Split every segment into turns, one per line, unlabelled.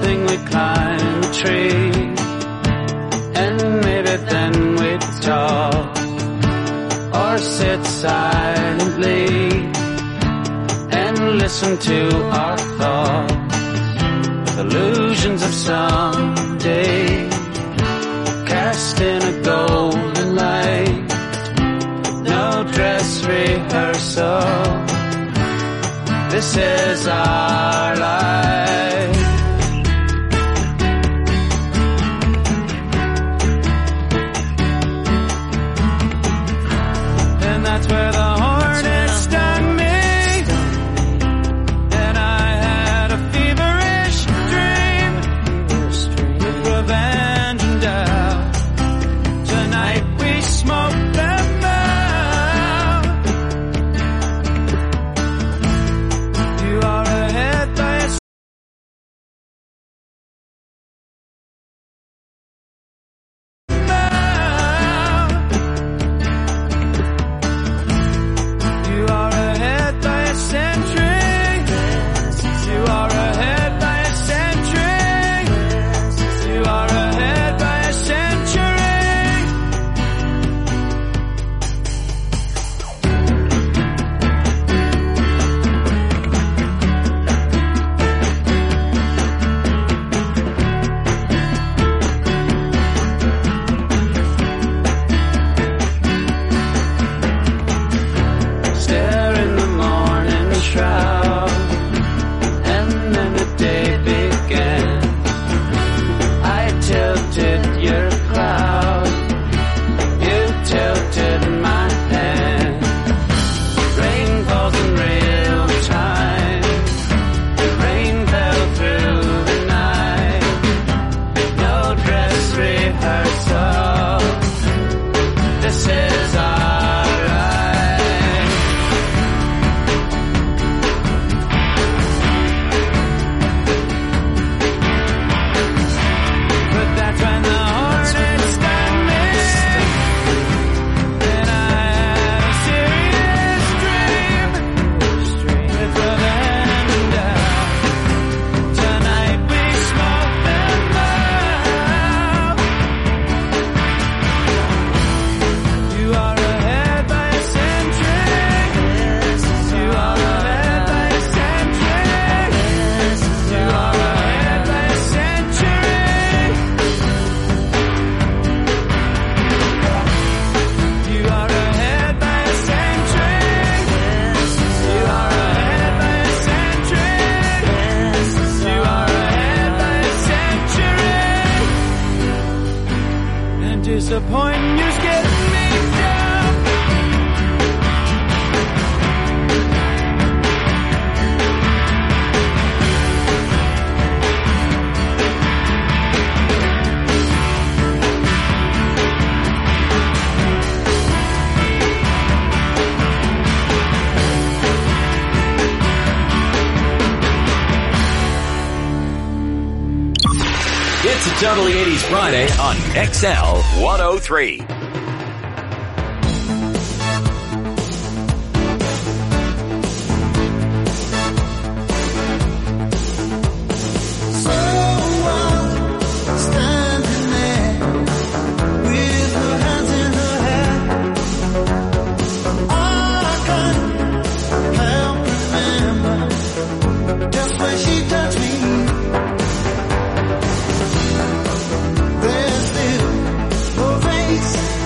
sing, we'd climb a tree, and maybe then we'd talk, or sit silently and listen to our thoughts, with illusions of someday cast in a golden light. No dress rehearsal, this is our life. And that's where the hornet stung me, and I had a feverish dream with revenge and doubt. Tonight we smoke them out. You are ahead by a you are ahead by a century. You are ahead by a century. You are ahead by a century. Stare in the morning shroud, and then the day began. I tilted your cloud, you tilted my hand. Rain falls in real time, the rain fell through the night. No dress rehearsal, this is our life. But that's when the hornet stung me, and I had a serious dream with revenge and doubt. Tonight we smoke them out. You are ahead by a century. You are ahead by a century. You are ahead by a century. You are ahead by a century. You are ahead by a century. You are ahead by a century. And disappointing you's getting me down.
It's a totally 80s Friday on XL 103.
Standing there with her hands in her hair, I can't help remember just when she touched me. There's still a face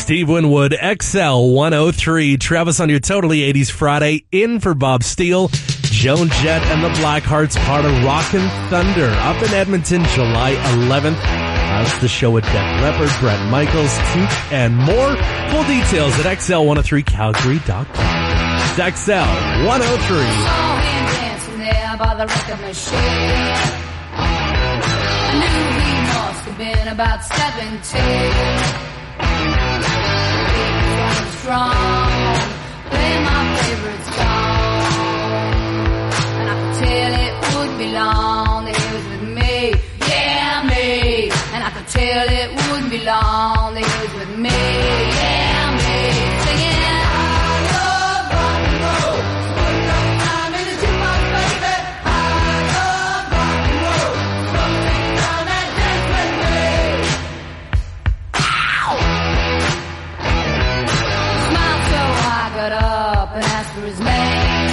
Steve Winwood, XL 103. Travis on your Totally 80s Friday. In for Bob Steele, Joan Jett, and the Blackhearts, part of Rockin' Thunder. Up in Edmonton, July 11th. That's the show with Def Leppard, Bret Michaels, Toot, and more. Full details at xl103calgary.com. It's XL 103.
Saw him dancing there by the record machine. I knew he must have been about 17. Strong, play my favorite song, and I could tell it would be long that he was with me, yeah me, and I could tell it wouldn't be long that he was with me, yeah me, singing I love rock and roll, put no time in the jukebox, baby, I love rock and roll, so take time and dance with me. Got up and asked for his name.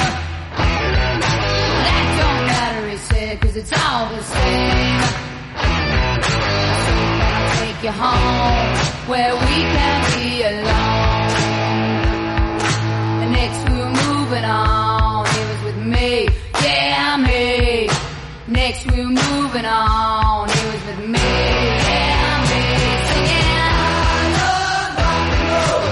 That don't matter, he said, 'cause it's all the same. So can I take you home where we can be alone? And next we were moving on, he was with me, yeah me. Next we were moving on, he was with me, yeah me. Singing I love rock and roll.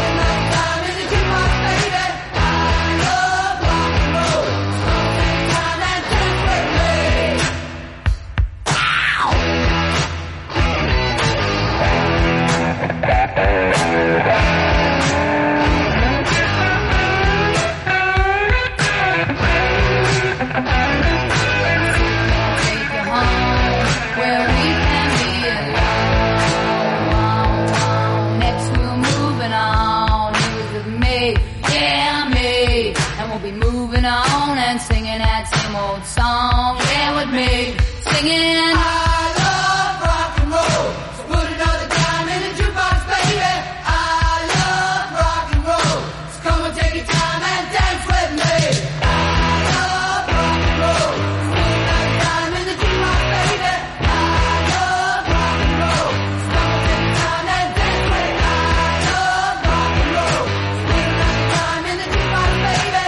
Moving on and singing that same old song, yeah, with me, singing I love rock and roll, so put another dime in the jukebox, baby. I love rock and roll, so come and take your time and dance with me. I love rock and roll, so put another dime in the jukebox, baby. I love rock and roll, so come and take your time and dance with me. I love rock and roll, so put another dime in the jukebox, baby.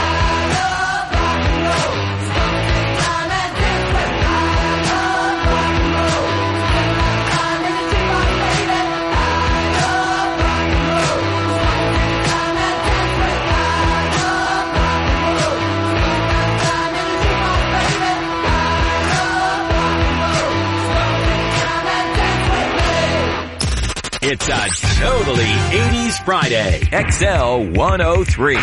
It's a Totally 80s Friday. XL 103.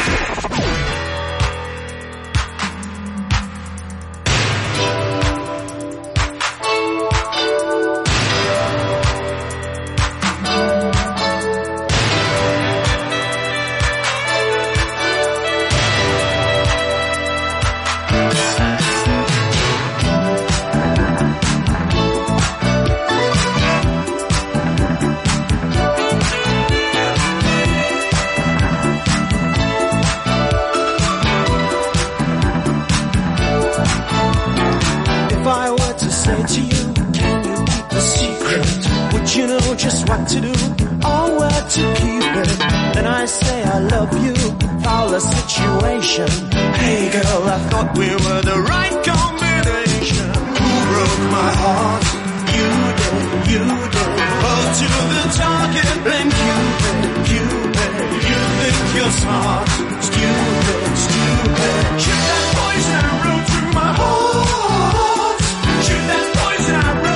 Just what to do or where to keep it. Then I say I love you, foul a situation. Hey girl, I thought we were the right combination. Who broke my heart? You did. Hold to the target, then Cupid. You think you're smart, stupid. Shoot that poison arrow through my heart. Shoot that poison arrow.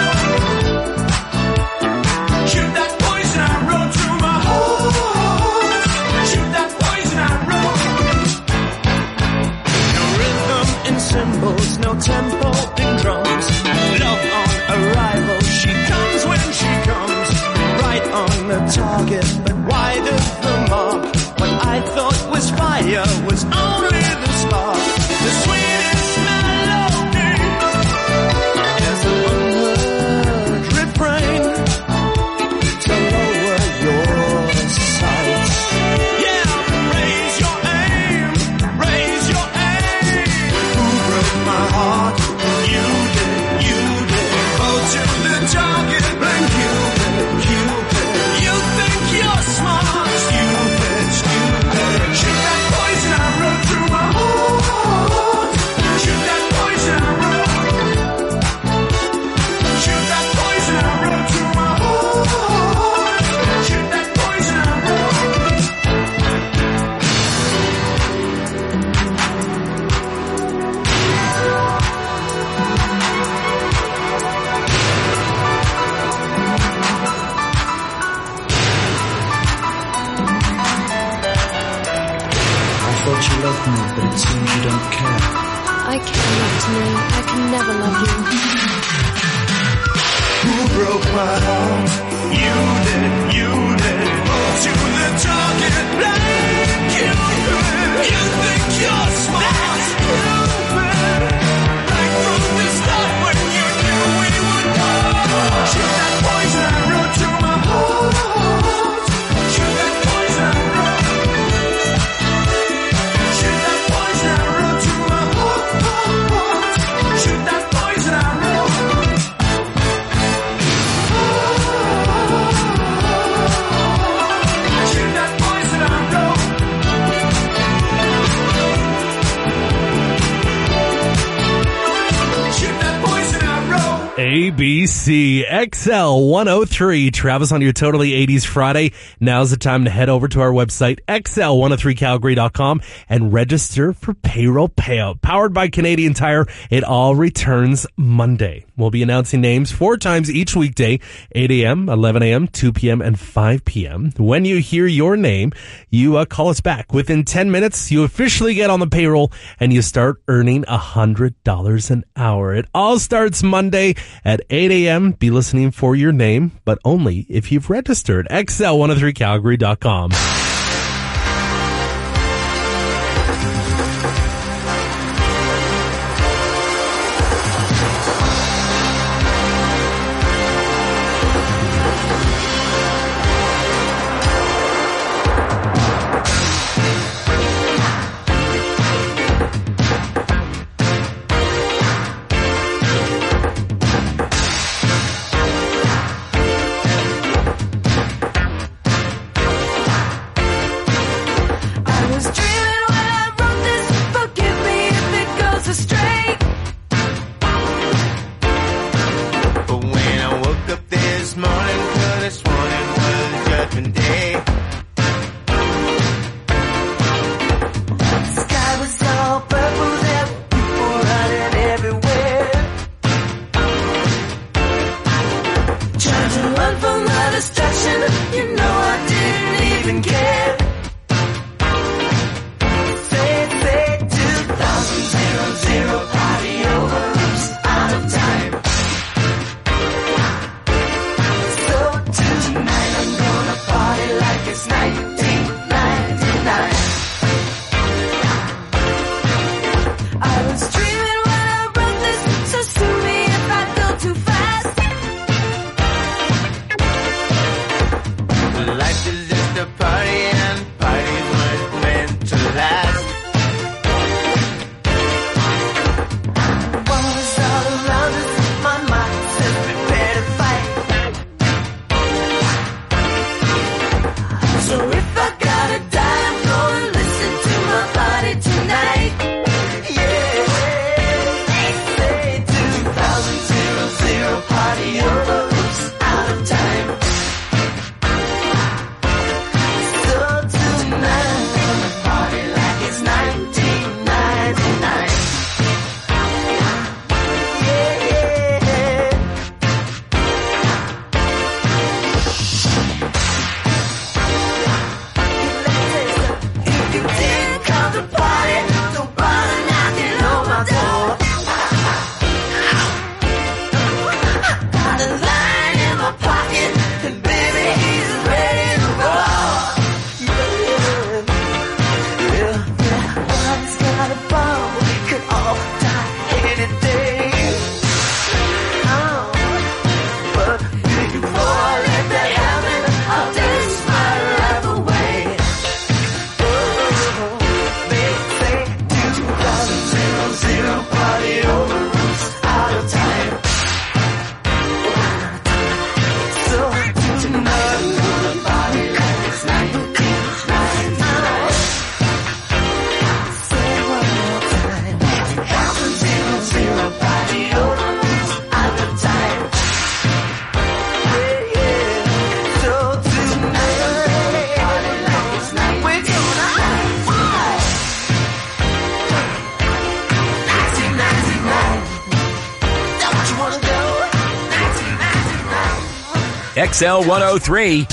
Shoot that poison arrow through my heart. Shoot that poison arrow. No rhythm in cymbals, no tempo in drums. Love on arrival, she comes when she comes. Right on the target, but wide of the mark. What I thought was fire was only the spark. The sweetest melody is an unheard refrain. Target, then Cupid. You think you're smart. thought you loved me, but it seems you don't care.
I care not to know. I can never love you.
Who broke my heart? You did, you did. To the target blank. You think you're smart. Stupid. Right from the start when you knew we would part. Shoot that poison arrow to my heart. Shoot that poison arrow. Shoot that poison arrow to my heart. Shoot that poison arrow. Shoot that poison arrow. Shoot that poison arrow.
ABC XL 103. Travis on your Totally 80s Friday. Now's the time to head over to our website, xl103calgary.com, and register for payroll payout. Powered by Canadian Tire, it all returns Monday. We'll be announcing names 4 times each weekday, 8 a.m., 11 a.m., 2 p.m., and 5 p.m. When you hear your name, you call us back. Within 10 minutes, you officially get on the payroll and you start earning $100 an hour. It all starts Monday at 8 a.m. Be listening for your name, but only if you've registered. XL103calgary.com.
XL 103.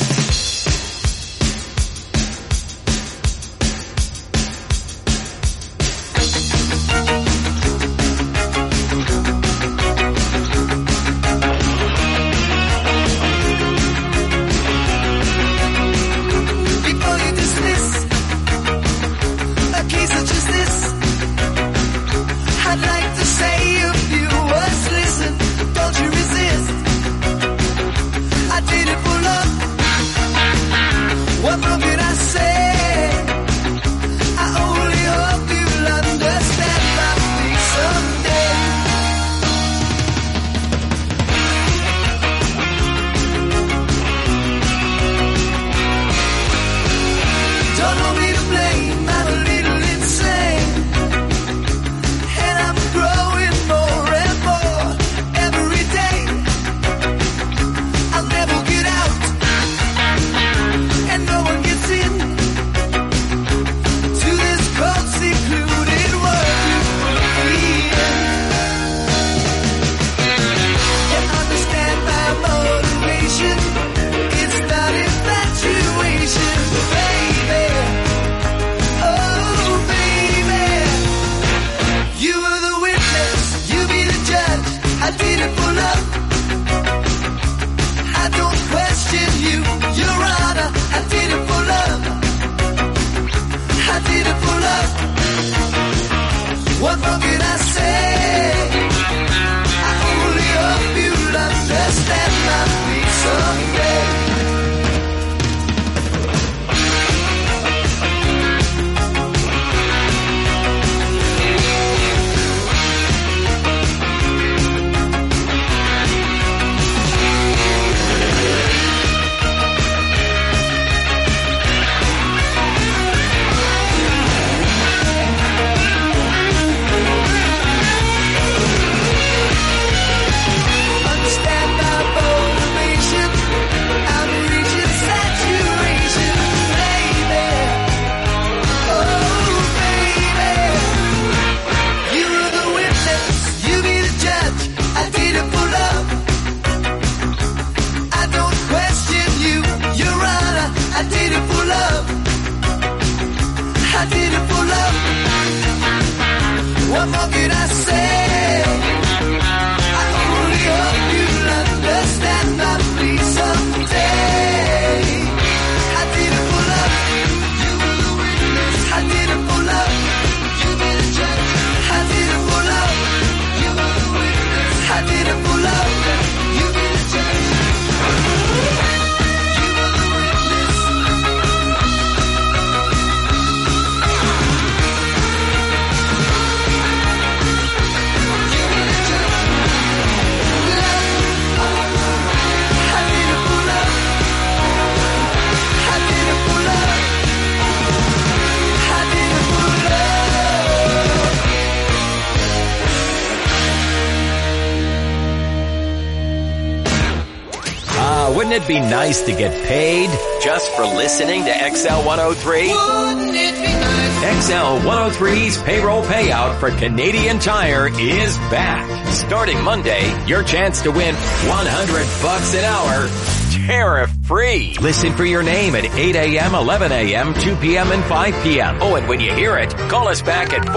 Wouldn't it be nice to get paid just for listening to XL 103?
Wouldn't it be nice?
XL 103's payroll payout for Canadian Tire is back. Starting Monday, your chance to win $100 an hour. Tariff-free. Listen for your name at 8 a.m., 11 a.m., 2 p.m., and 5 p.m. Oh, and when you hear it, call us back at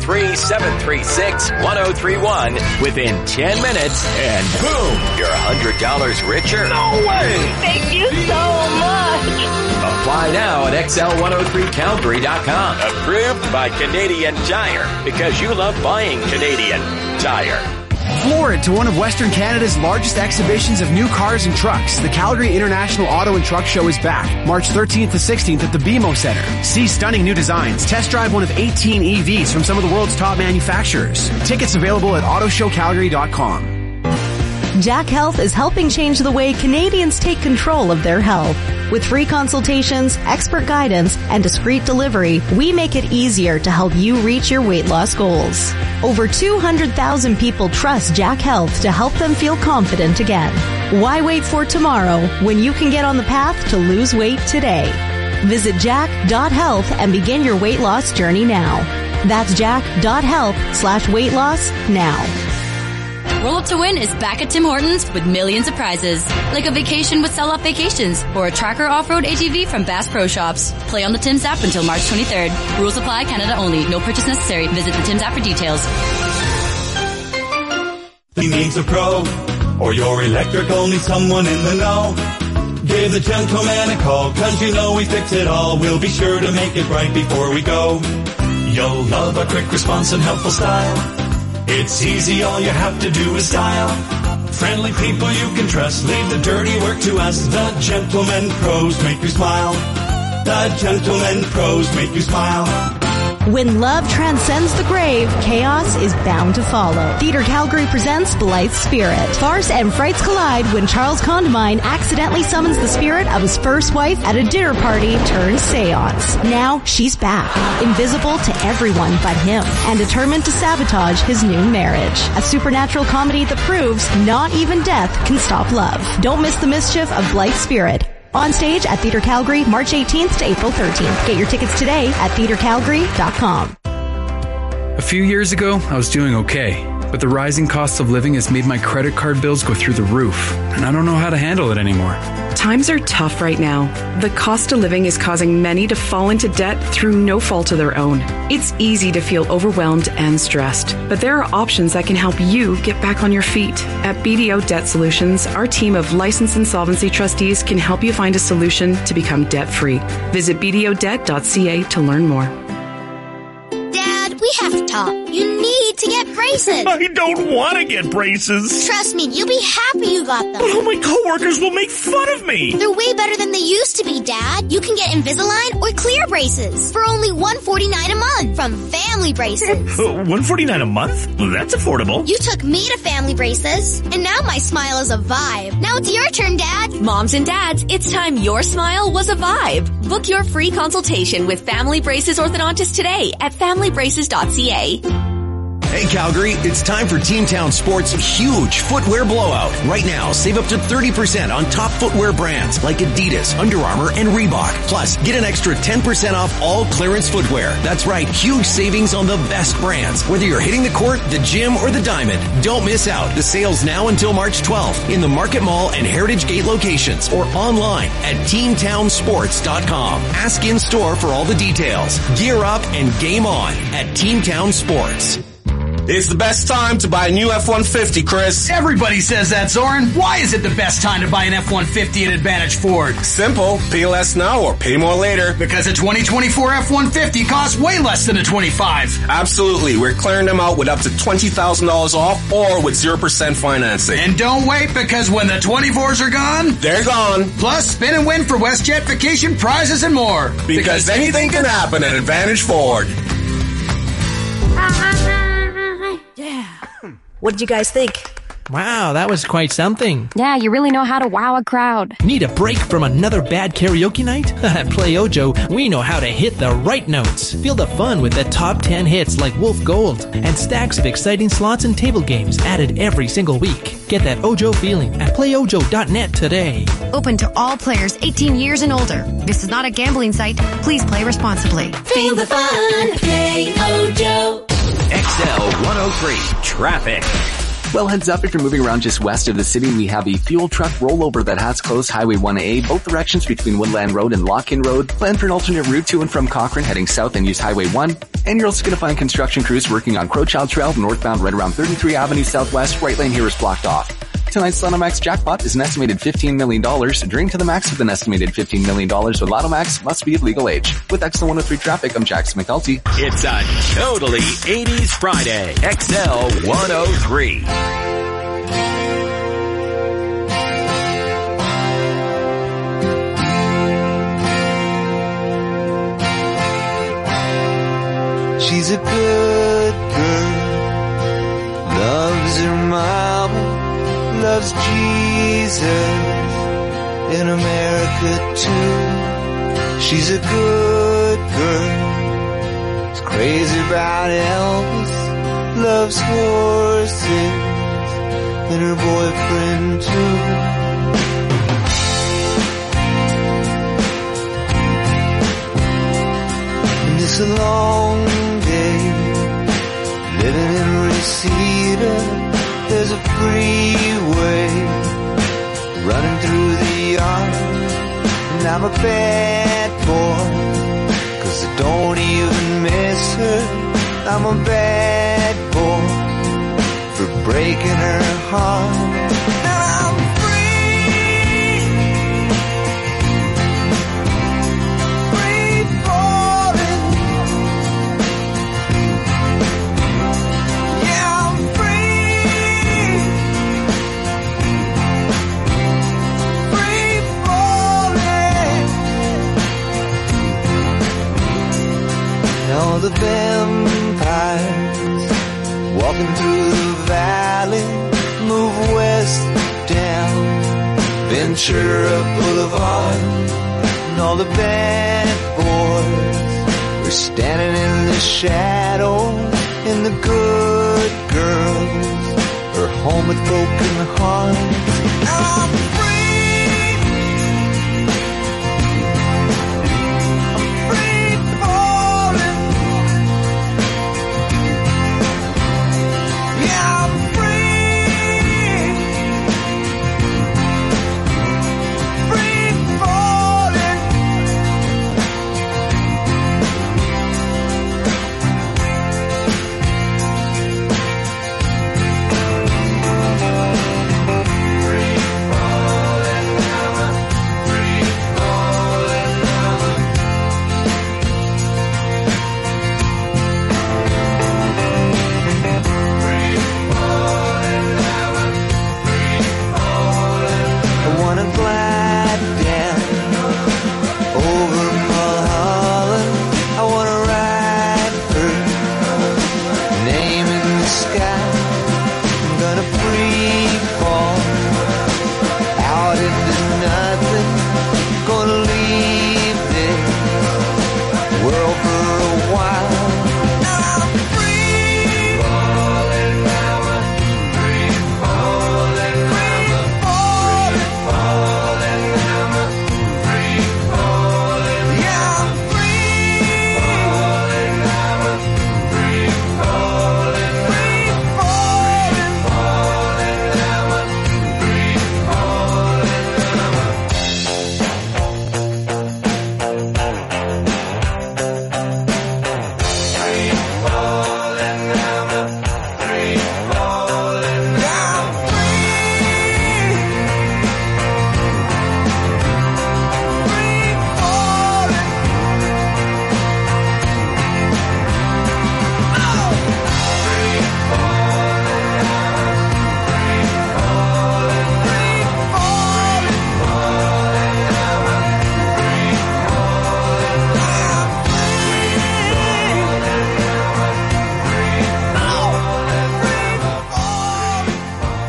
403-736-1031 within 10 minutes, and boom, you're $100 richer. No way!
Thank you so much.
Apply now at XL103Calgary.com. Approved by Canadian Tire, because you love buying Canadian Tire.
Forward to one of Western Canada's largest exhibitions of new cars and trucks. The Calgary International Auto and Truck Show is back, March 13th to 16th at the BMO Center. See stunning new designs. Test drive one of 18 EVs from some of the world's top manufacturers. Tickets available at autoshowcalgary.com.
Jack Health is helping change the way Canadians take control of their health. With free consultations, expert guidance, and discreet delivery, we make it easier to help you reach your weight loss goals. Over 200,000 people trust Jack Health to help them feel confident again. Why wait for tomorrow when you can get on the path to lose weight today? Visit jack.health and begin your weight loss journey now. That's jack.health/weight loss now.
Roll Up to Win is back at Tim Hortons with millions of prizes, like a vacation with Sell Up Vacations or a Tracker Off-Road ATV from Bass Pro Shops. Play on the Tim's app until March 23rd. Rules apply, Canada only. No purchase necessary. Visit the Tim's app for details.
He needs a pro, or your electrical needs someone in the know. Give the gentleman a call, 'cause you know we fix it all. We'll be sure to make it right before we go. You'll love our quick response and helpful style. It's easy, all you have to do is dial. Friendly people you can trust, leave the dirty work to us. The Gentlemen Pros make you smile. The Gentlemen Pros make you smile.
When love transcends the grave, chaos is bound to follow. Theatre Calgary presents Blythe Spirit. Farce and frights collide when Charles Condamine accidentally summons the spirit of his first wife at a dinner party turned seance. Now she's back, invisible to everyone but him, and determined to sabotage his new marriage. A supernatural comedy that proves not even death can stop love. Don't miss the mischief of Blythe Spirit. On stage at Theatre Calgary, March 18th to April 13th. Get your tickets today at theatrecalgary.com.
A few years ago, I was doing okay, but the rising cost of living has made my credit card bills go through the roof, and I don't know how to handle it anymore.
Times are tough right now. The cost of living is causing many to fall into debt through no fault of their own. It's easy to feel overwhelmed and stressed, but there are options that can help you get back on your feet. At BDO Debt Solutions, our team of licensed insolvency trustees can help you find a solution to become debt-free. Visit bdodebt.ca to learn more.
Dad, we have to talk. You need to get braces.
I don't want to get braces.
Trust me, you'll be happy you got them.
But all my coworkers will make fun of me.
They're way better than they used to be, Dad. You can get Invisalign or clear braces for only $149 a month from Family Braces.
$149 a month? Well, that's affordable.
You took me to Family Braces, and now my smile is a vibe. Now it's your turn, Dad.
Moms and dads, it's time your smile was a vibe. Book your free consultation with Family Braces Orthodontist today at familybraces.ca.
Hey Calgary, it's time for Teamtown Sports' huge footwear blowout. Right now, save up to 30% on top footwear brands like Adidas, Under Armour, and Reebok. Plus, get an extra 10% off all clearance footwear. That's right, huge savings on the best brands. Whether you're hitting the court, the gym, or the diamond, don't miss out. The sale's now until March 12th in the Market Mall and Heritage Gate locations or online at teamtownsports.com. Ask in store for all the details. Gear up and game on at Teamtown Sports.
It's the best time to buy a new F-150, Chris.
Everybody says that, Zoran. Why is it the best time to buy an F-150 at Advantage Ford?
Simple. Pay less now or pay more later.
Because a 2024 F-150 costs way less than a 25.
Absolutely. We're clearing them out with up to $20,000 off or with 0% financing.
And don't wait, because when the 24s are gone,
they're gone.
Plus, spin and win for WestJet vacation prizes and more.
Because anything can happen at Advantage Ford.
Yeah. What did you guys think? Wow, that was quite something.
Yeah, you really know how to wow a crowd.
Need a break from another bad karaoke night? At Play Ojo, we know how to hit the right notes. Feel the fun with the top 10 hits like Wolf Gold and stacks of exciting slots and table games added every single week. Get that Ojo feeling at playojo.net today.
Open to all players 18 years and older. This is not a gambling site. Please play responsibly.
Feel the fun. Play Ojo.
XL 103 Traffic.
Well, heads up if you're moving around just west of the city. We have a fuel truck rollover that has closed Highway 1A, both directions between Woodland Road and Lock-In Road. Plan for an alternate route to and from Cochrane heading south and use Highway 1. And you're also going to find construction crews working on Crowchild Trail northbound right around 33 Avenue Southwest. Right lane here is blocked off. Tonight's Lotto Max jackpot is an estimated $15 million. Drink to the max with an estimated $15 million with Lotto Max. Must be of legal age. With XL 103 Traffic, I'm Jackson McNulty.
It's a totally 80s Friday. XL 103.
She's a good girl, loves her mama, loves Jesus, in America too. She's a good girl, is crazy about Elvis, loves horses, and her boyfriend too. It's a long day, living in Reseda. There's a freeway running through the yard, and I'm a bad boy, 'cause I don't even miss her. I'm a bad boy for breaking her heart. All the vampires walking through the valley move west down Ventura Boulevard, and all the bad boys are standing in the shadow, and the good girls are home with broken hearts. I'm free.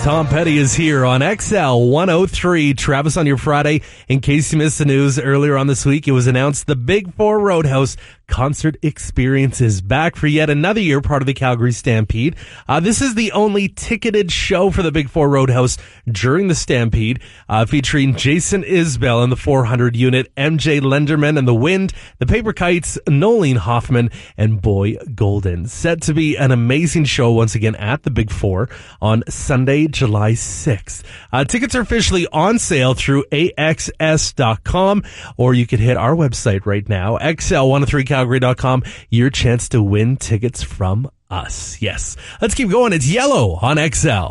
Tom Petty is here on XL 103. Travis, on your Friday, in case you missed the news earlier on this week, it was announced the Big Four Roadhouse concert experience is back for yet another year, part of the Calgary Stampede. This is the only ticketed show for the Big Four Roadhouse during the Stampede, featuring Jason Isbell and the 400 unit, MJ Lenderman and the Wind, the Paper Kites, Nolene Hoffman, and Boy Golden. Set to be an amazing show once again at the Big Four on Sunday, July 6th. Tickets are officially on sale through AXS.com, or you can hit our website right now, XL103Calgary.com, your chance to win tickets from us. Yes. Let's keep going. It's Yellow on XL.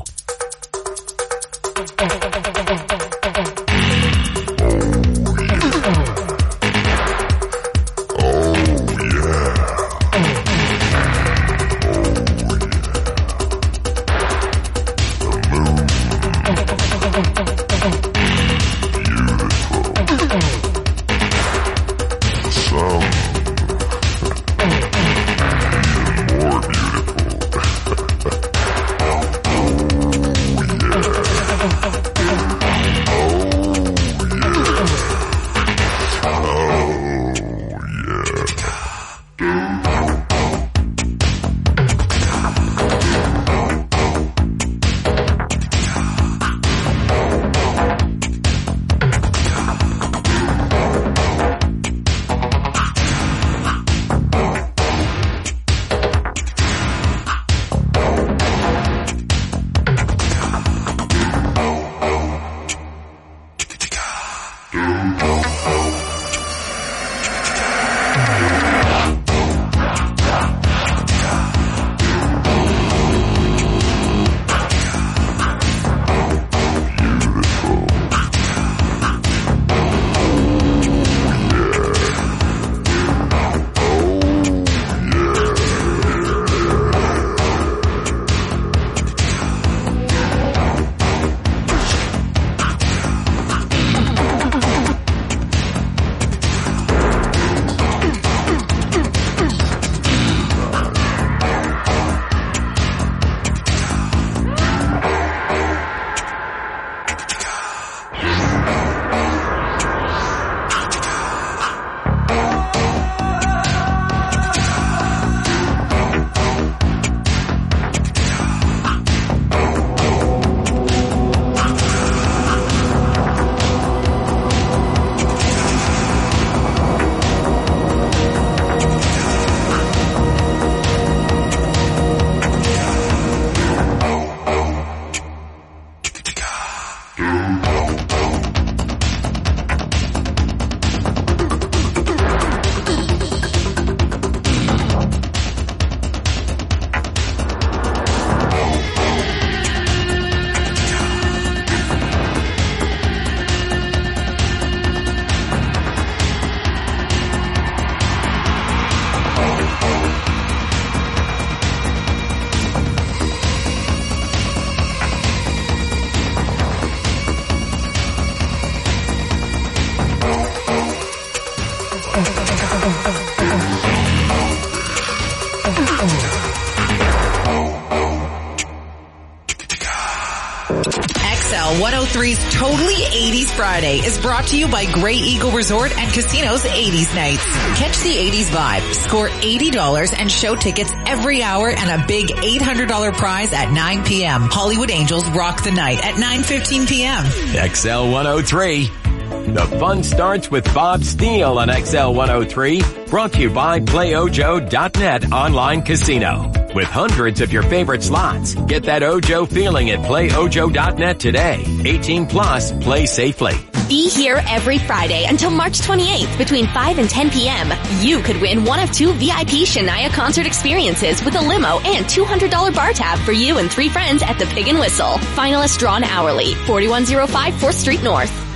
XL 103's Totally 80s Friday is brought to you by Grey Eagle Resort and Casino's 80s Nights. Catch the 80s vibe, score $80 and show tickets every hour and a big $800 prize at 9 p.m. Hollywood Angels rock the night at 9:15 p.m.
XL 103. The fun starts with Bob Steele on XL 103, brought to you by PlayOjo.net online casino. With hundreds of your favorite slots, get that Ojo feeling at PlayOjo.net today. 18 plus, play safely.
Be here every Friday until March 28th between 5 and 10 p.m. You could win one of 2 VIP Shania concert experiences with a limo and $200 bar tab for you and 3 friends at the Pig and Whistle. Finalists drawn hourly. 4105 4th Street North.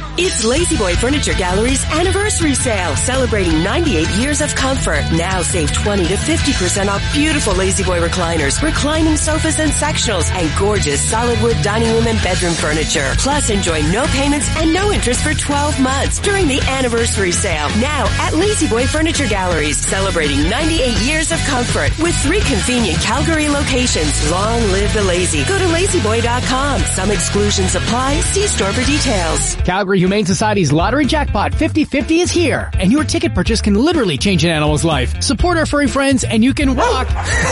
It's Lazy Boy Furniture Gallery's anniversary sale, celebrating 98 years of comfort. Now save 20 to 50% off beautiful Lazy Boy recliners, reclining sofas and sectionals, and gorgeous solid wood dining room and bedroom furniture. Plus, enjoy no payments and no interest for 12 months during the anniversary sale. Now at Lazy Boy Furniture Galleries, celebrating 98 years of comfort with 3 convenient Calgary locations. Long live the lazy. Go to lazyboy.com. Some exclusions apply. See store for details.
Calgary Humane Society's Lottery Jackpot 50/50 is here, and your ticket purchase can literally change an animal's life. Support our furry friends, and you can walk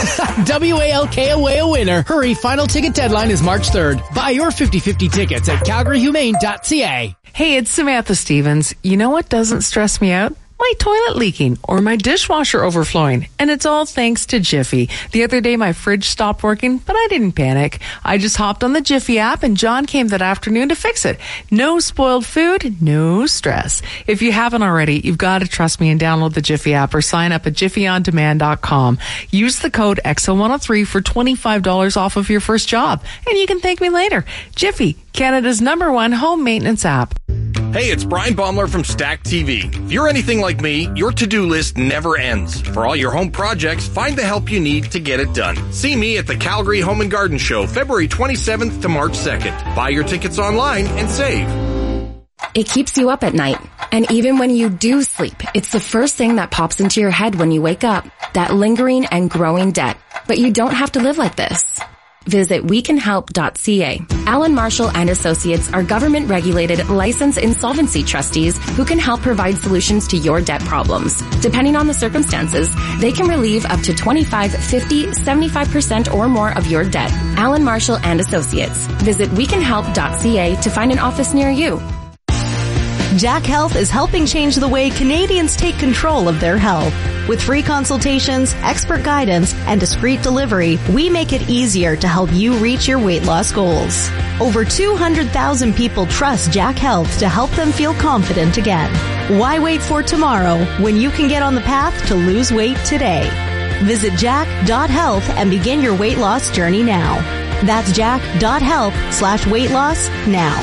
WALK away a winner. Hurry, final ticket deadline is March 3rd. Buy your 50/50 tickets at calgaryhumane.ca.
Hey, it's Samantha Stevens. You know what doesn't stress me out? My toilet leaking or my dishwasher overflowing. And it's all thanks to Jiffy. The other day my fridge stopped working, but I didn't panic. I just hopped on the Jiffy app and John came that afternoon to fix it. No spoiled food, no stress. If you haven't already, you've got to trust me and download the Jiffy app or sign up at jiffyondemand.com. Use the code XL103 for $25 off of your first job. And you can thank me later. Jiffy, Canada's #1 home maintenance app.
Hey, it's Brian Baumler from Stack TV. If you're anything like me, your to-do list never ends. For all your home projects, find the help you need to get it done. See me at the Calgary Home and Garden Show, February 27th to March 2nd. Buy your tickets online and save.
It keeps you up at night. And even when you do sleep, it's the first thing that pops into your head when you wake up. That lingering and growing debt. But you don't have to live like this. Visit wecanhelp.ca. Alan Marshall and Associates are government-regulated, licensed insolvency trustees who can help provide solutions to your debt problems. Depending on the circumstances, they can relieve up to 25, 50, 75% or more of your debt. Alan Marshall and Associates. Visit wecanhelp.ca to find an office near you.
Jack Health is helping change the way Canadians take control of their health. With free consultations, expert guidance, and discreet delivery, we make it easier to help you reach your weight loss goals. Over 200,000 people trust Jack Health to help them feel confident again. Why wait for tomorrow when you can get on the path to lose weight today? Visit jack.health and begin your weight loss journey now. That's jack.health/weight loss now.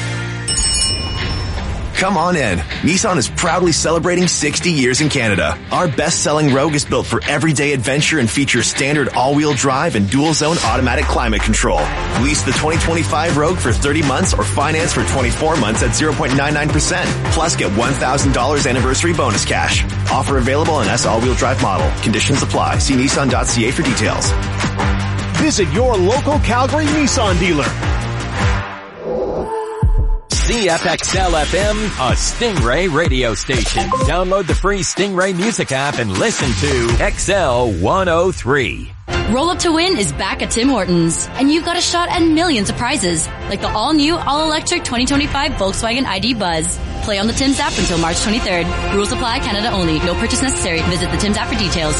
Come on in. Nissan is proudly celebrating 60 years in Canada. Our best-selling Rogue is built for everyday adventure and features standard all-wheel drive and dual-zone automatic climate control. Lease the 2025 Rogue for 30 months or finance for 24 months at 0.99%. Plus get $1,000 anniversary bonus cash. Offer available on S all-wheel drive model. Conditions apply. See Nissan.ca for details.
Visit your local Calgary Nissan dealer.
CFXL FM, a Stingray radio station. Download the free Stingray music app and listen to XL 103.
Roll Up to Win is back at Tim Hortons, and you've got a shot at millions of prizes, like the all-new, all-electric 2025 Volkswagen ID Buzz. Play on the Tim's app until March 23rd. Rules apply, Canada only. No purchase necessary. Visit the Tim's app for details.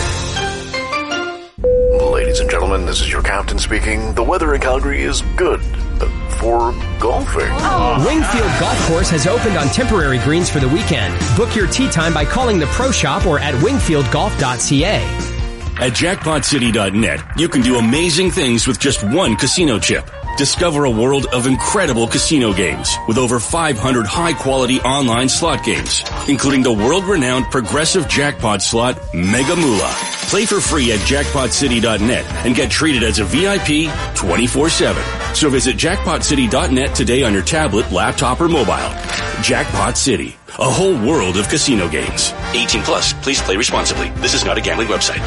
Ladies and gentlemen, this is your captain speaking. The weather in Calgary is good for golfing.
Wingfield Golf Course has opened on temporary greens for the weekend. Book your tee time by calling the Pro Shop or at wingfieldgolf.ca.
At jackpotcity.net, you can do amazing things with just one casino chip. Discover a world of incredible casino games with over 500 high-quality online slot games, including the world-renowned progressive jackpot slot Mega Moolah. Play for free at jackpotcity.net and get treated as a VIP 24/7. So visit jackpotcity.net today on your tablet, laptop, or mobile. Jackpot City, a whole world of casino games. 18 plus. Please play responsibly. This is not a gambling website.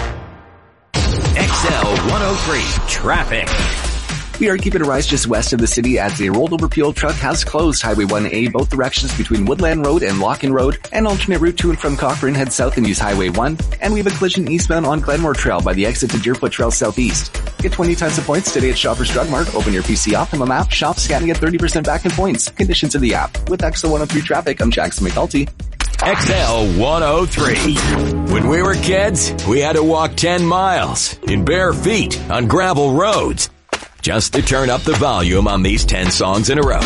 XL 103 Traffic.
We are keeping a rise just west of the city as a rolled over fuel truck has closed Highway 1A both directions between Woodland Road and Lockin Road, and alternate route to and from Cochrane head south and use Highway 1. And we have a collision eastbound on Glenmore Trail by the exit to Deerfoot Trail southeast. Get 20 times the points today at Shoppers Drug Mart. Open your PC Optimum app, shop, scan, and get 30% back in points. Conditions of the app. With XL 103 Traffic, I'm Jackson McNulty.
XL 103. When we were kids, we had to walk 10 miles in bare feet on gravel roads just to turn up the volume on these 10 songs in a row.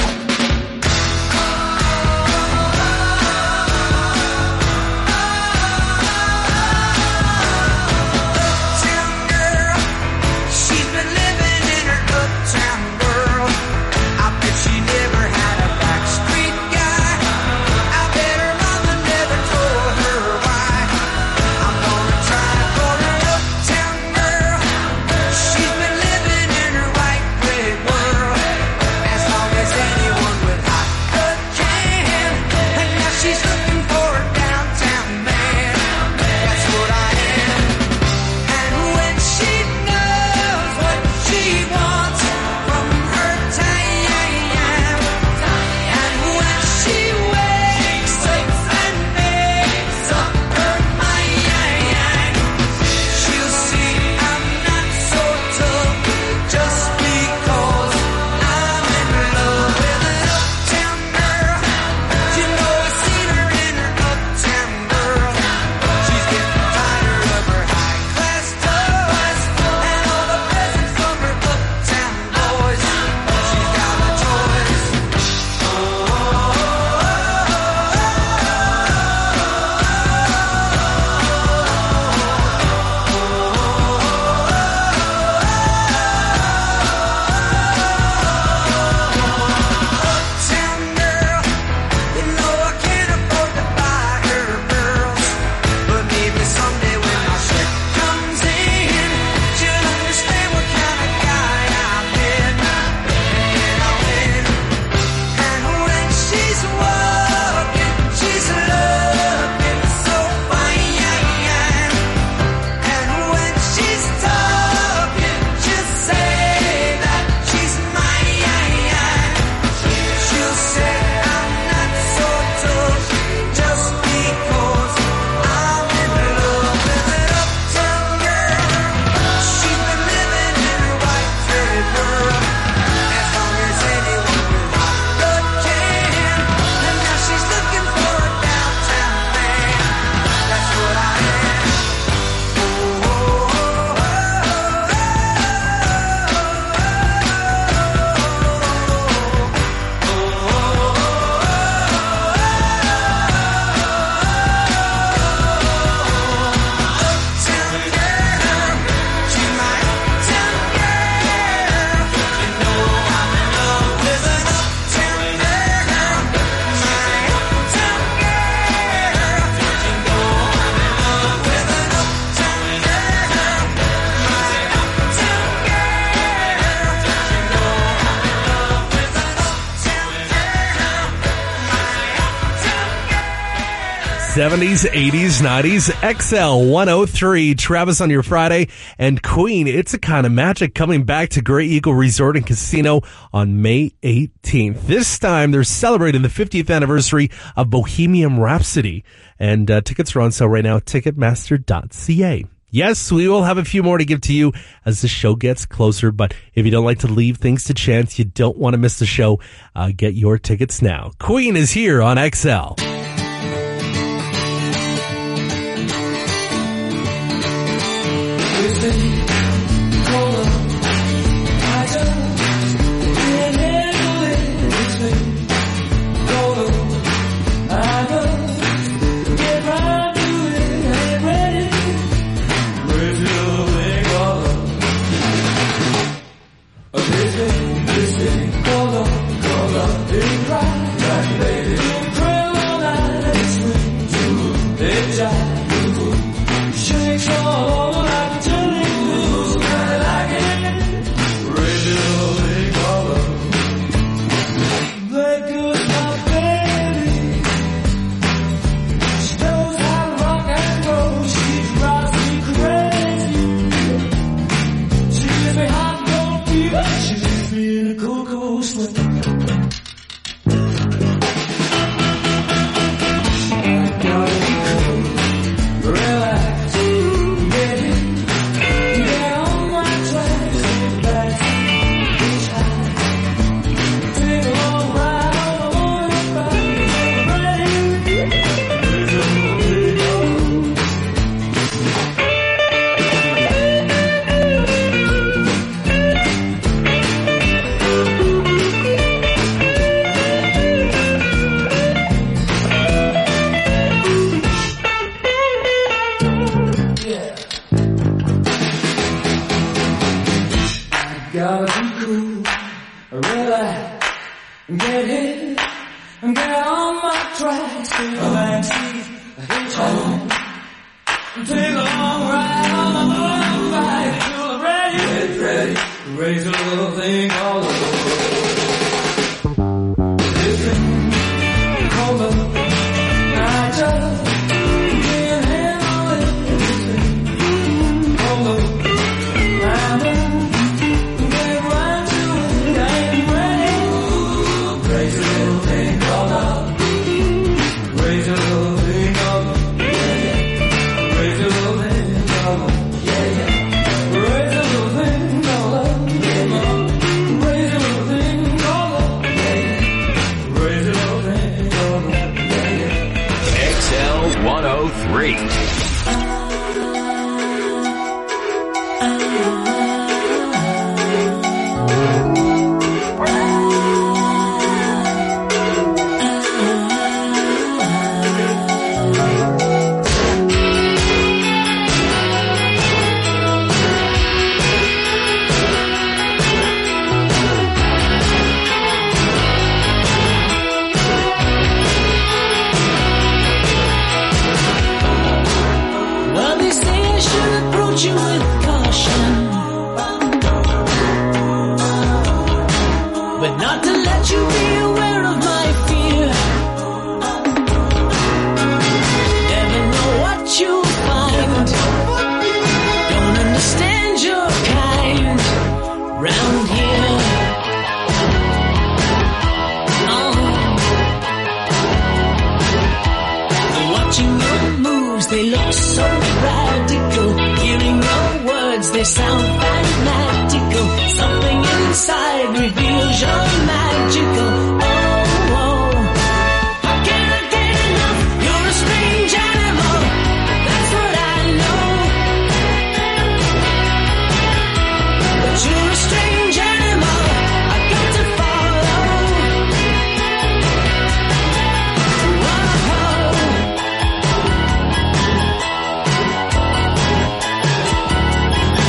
70s, 80s, 90s, XL 103, Travis on your Friday, and Queen, It's a Kind of Magic, coming back to Grey Eagle Resort and Casino on May 18th. This time, they're celebrating the 50th anniversary of Bohemian Rhapsody, and tickets are on sale right now at Ticketmaster.ca. Yes, we will have a few more to give to you as the show gets closer, but if you don't like to leave things to chance, you don't want to miss the show, get your tickets now. Queen is here on XL.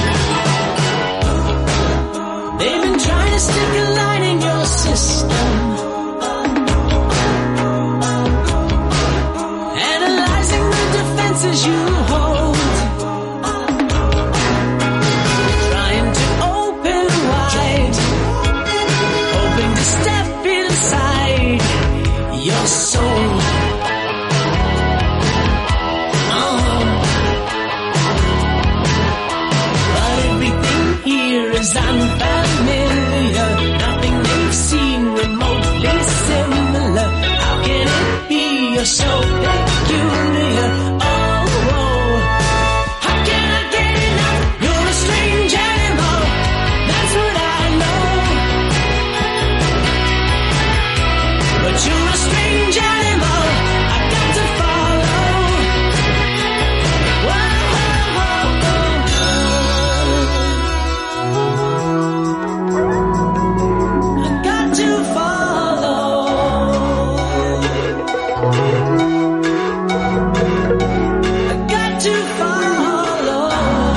Stick a line in your system. 'cause I'm familiar. Nothing they've seen remotely similar. How can it be? You're so peculiar. You're a strange animal, I got to follow. I got to follow. I got to follow.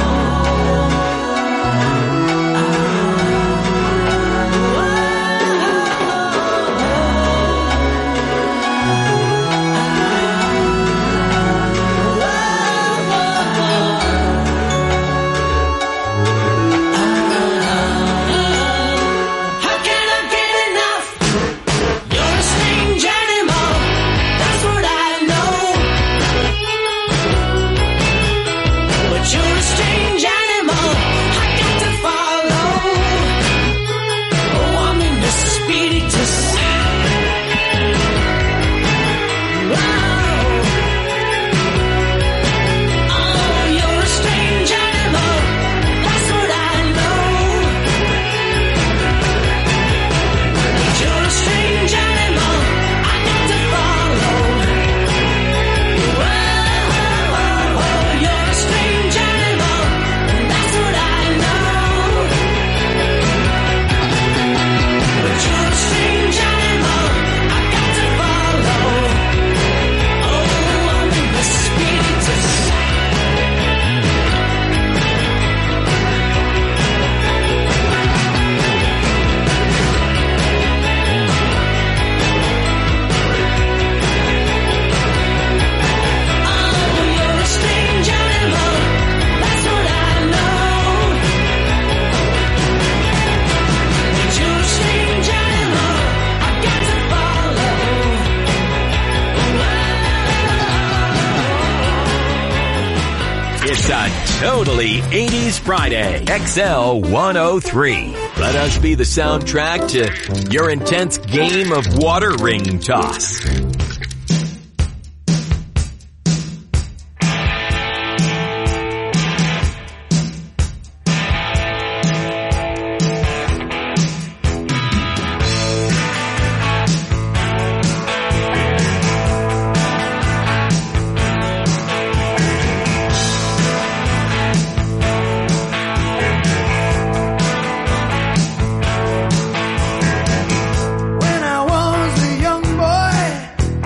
It's a totally 80s Friday. XL 103. Let us be the soundtrack to your intense game of water ring toss.
When I was a young boy,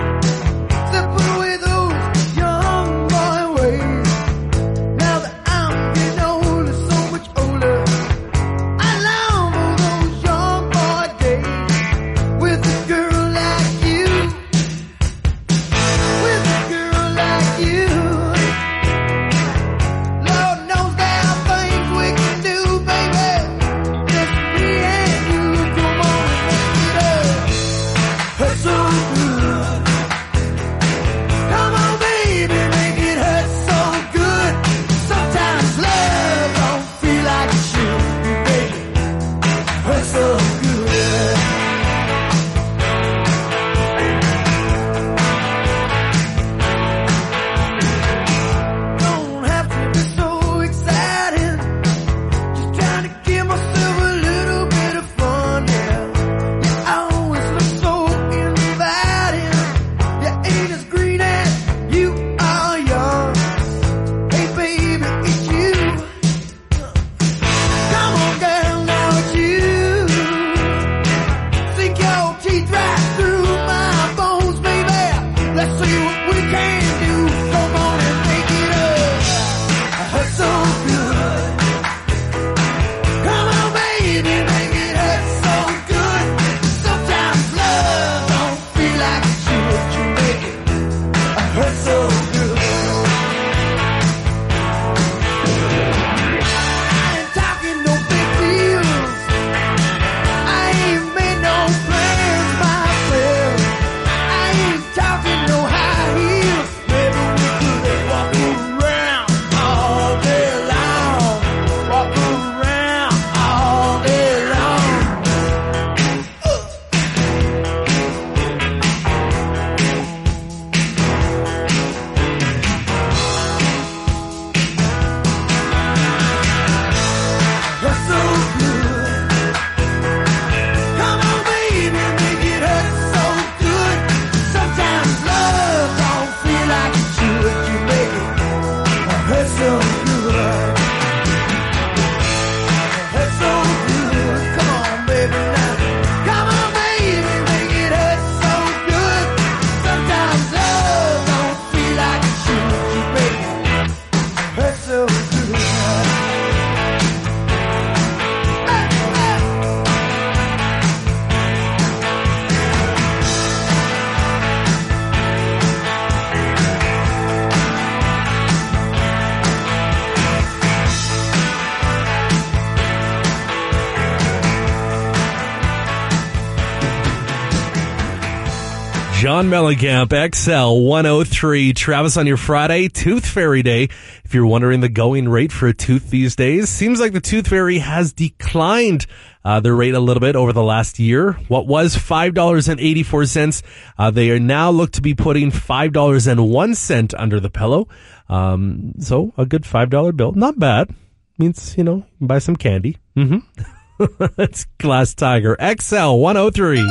John Mellencamp, XL 103. Travis on your Friday, Tooth Fairy Day. If you're wondering the going rate for a tooth these days, seems like the Tooth Fairy has declined their rate a little bit over the last year. What was $5.84, they are now look to be putting $5.01 under the pillow. So a good $5 bill. Not bad. Means, you know, you can buy some candy. That's Glass Tiger, XL 103.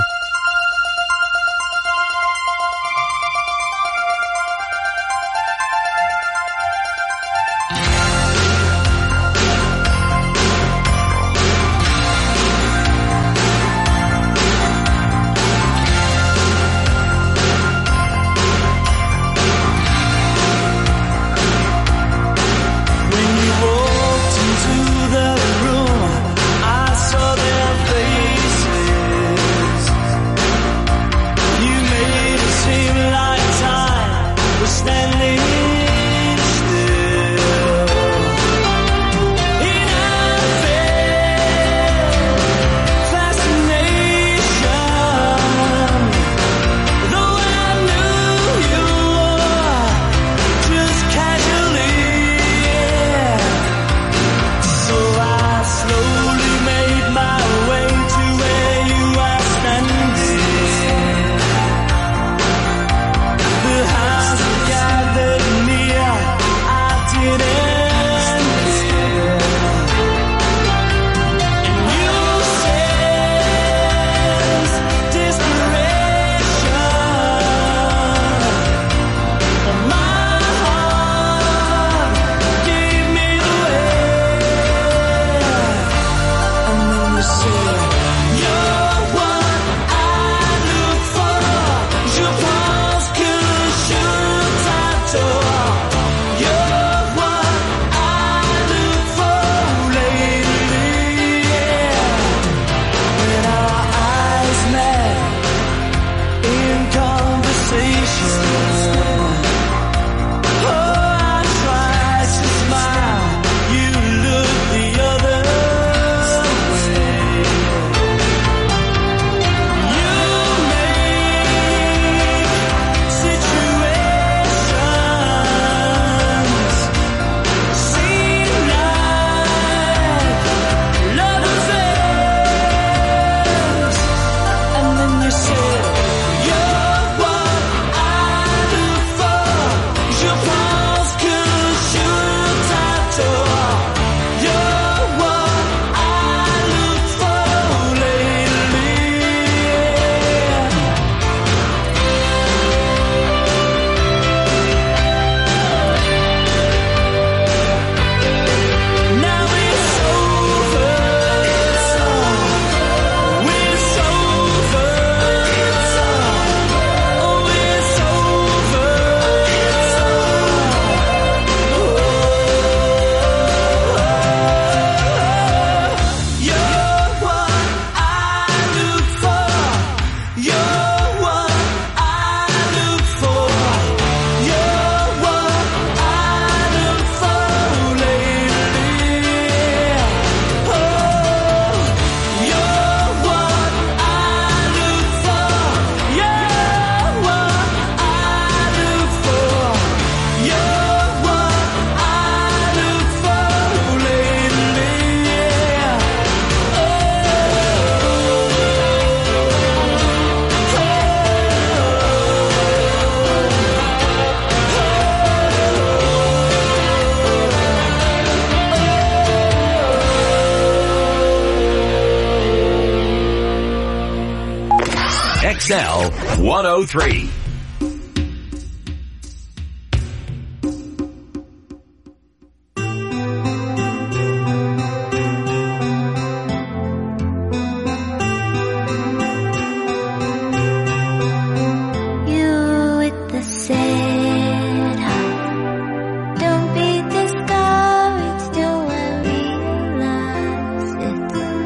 XL 103.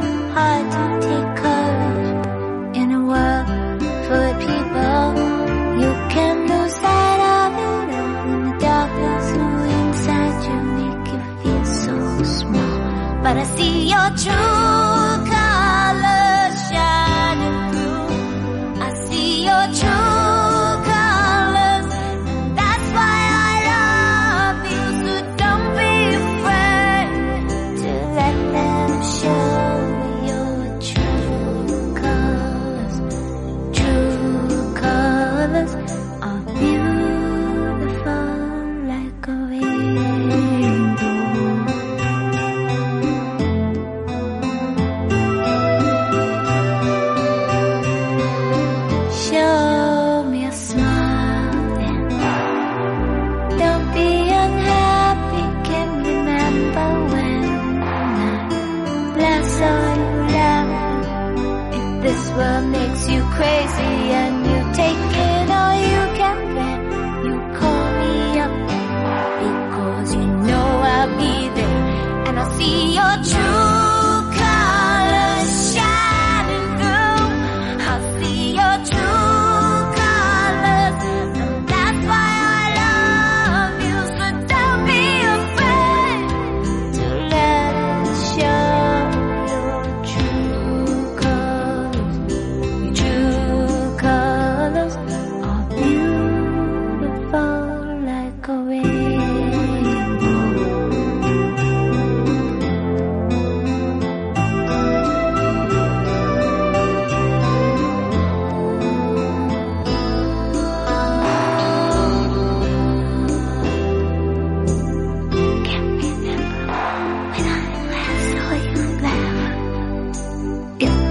Hard to take courage in a world full of people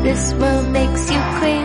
This world makes you crazy.